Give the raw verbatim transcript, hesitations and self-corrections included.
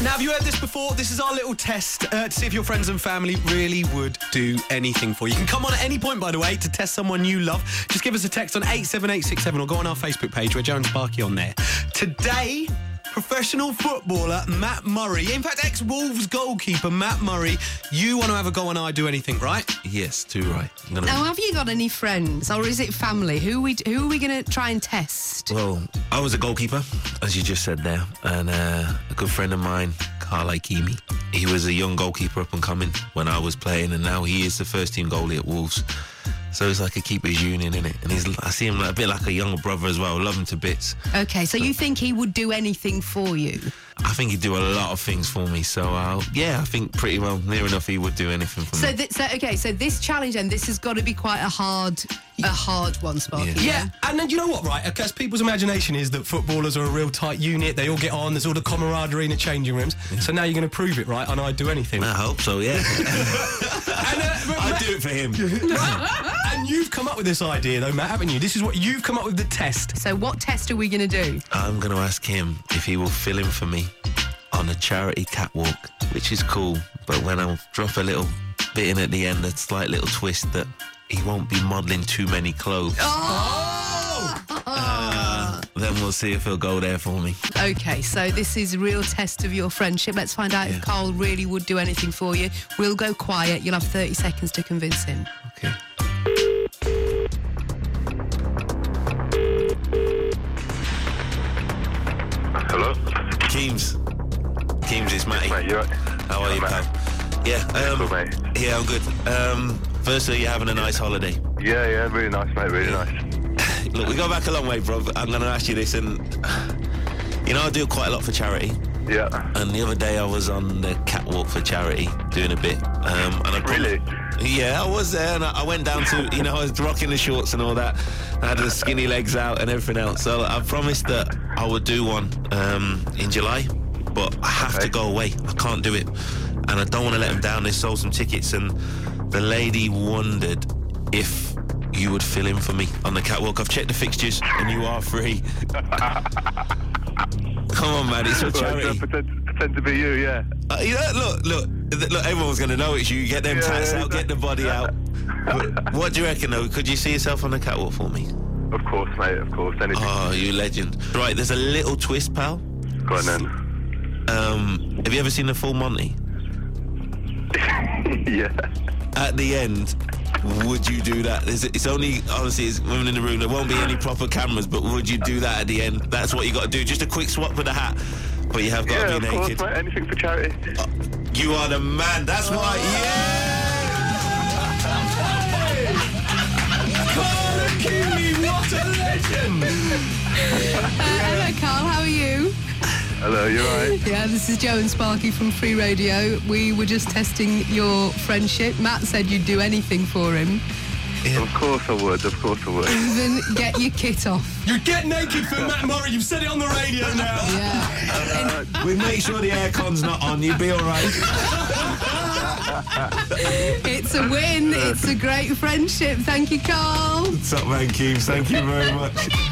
Now, have you heard this before? This is our little test uh, to see if your friends and family really would do anything for you. You can come on at any point, by the way, to test someone you love. Just give us a text on eight seven eight six seven or go on our Facebook page where Joe and Sparky on there. Today, professional footballer Matt Murray, in fact, ex-Wolves goalkeeper Matt Murray, you want to have a go on I Do Anything, right? Yes, too right. I'm gonna... Now, have you got any friends, or is it family? Who are we, who are we going to try and test? Well, I was a goalkeeper, as you just said there, and uh, a good friend of mine, Carl Ikemi, he was a young goalkeeper up and coming when I was playing, and now he is the first team goalie at Wolves. So it's like a keeper's union, innit? And he's, I see him like, a bit like a younger brother as well. Love him to bits. Okay, so, so you think he would do anything for you? I think he'd do a lot of things for me. So, uh, yeah, I think pretty well, near enough, he would do anything for so me. Th- so, okay, so this challenge, then, this has got to be quite a hard, a hard one, Sparky. Yeah. yeah, and then you know what, right? Because people's imagination is that footballers are a real tight unit. They all get on. There's all the camaraderie in the changing rooms. Yeah. So now you're going to prove it, right? On I Do Anything. I hope so, yeah. and, uh, I'd do it for him. And you've come up with this idea, though, Matt, haven't you? This is what you've come up with, the test. So what test are we going to do? I'm going to ask him if he will fill in for me on a charity catwalk, which is cool, but when I drop a little bit in at the end, a slight little twist that he won't be modelling too many clothes. Oh! Uh, then we'll see if he'll go there for me. Okay, so this is a real test of your friendship. Let's find out yeah. if Carl really would do anything for you. We'll go quiet. You'll have thirty seconds to convince him. Okay. Hello? Keems. Keems, it's Matty. Mate, you right? How are you, pal? Yeah, um, cool, mate. Yeah, I'm good. Um, firstly, you're having a nice holiday. Yeah, yeah, really nice, mate, really nice. Look, we go back a long way, bro. I'm going to ask you this, and you know, I do quite a lot for charity. Yeah. And the other day I was on the catwalk for charity, doing a bit. Um, and I really? Probably, yeah, I was there, and I, I went down to, you know, I was rocking the shorts and all that. I had the skinny legs out and everything else. So I promised that I would do one um, in July, but I have okay. to go away. I can't do it. And I don't want to let them down. They sold some tickets, and the lady wondered if you would fill in for me on the catwalk. I've checked the fixtures, and you are free. Come on, man, it's for charity. Well, pretend, pretend to be you, yeah. Uh, you know, look, look, look, everyone's going to know it's you. Get them yeah, tats yeah, out, get the body out. what, what do you reckon, though? Could you see yourself on the catwalk for me? Of course, mate, of course. Anything. Oh, you legend. Right, there's a little twist, pal. Go on, then. Um, have you ever seen The Full Monty? Yeah. At the end, would you do that? It's, it's only, honestly, it's women in the room. There won't be any proper cameras, but would you do that at the end? That's what you got to do. Just a quick swap with a hat, but you have got yeah, to be of naked. Course, mate. Anything for charity. Uh, you are the man. That's why. Yeah. Carl Ikemi, what a legend! uh, hello, Carl. How are you? Hello, you alright? Yeah, this is Joe and Sparky from Free Radio. We were just testing your friendship. Matt said you'd do anything for him. Yeah. Of course I would, of course I would. Even get your kit off. You get naked for Matt Murray, you've said it on the radio now. Yeah. Uh, we make sure the aircon's not on, you'd be alright. It's a win, it's a great friendship. Thank you, Carl. What's up, man, Keeves? Thank you very much.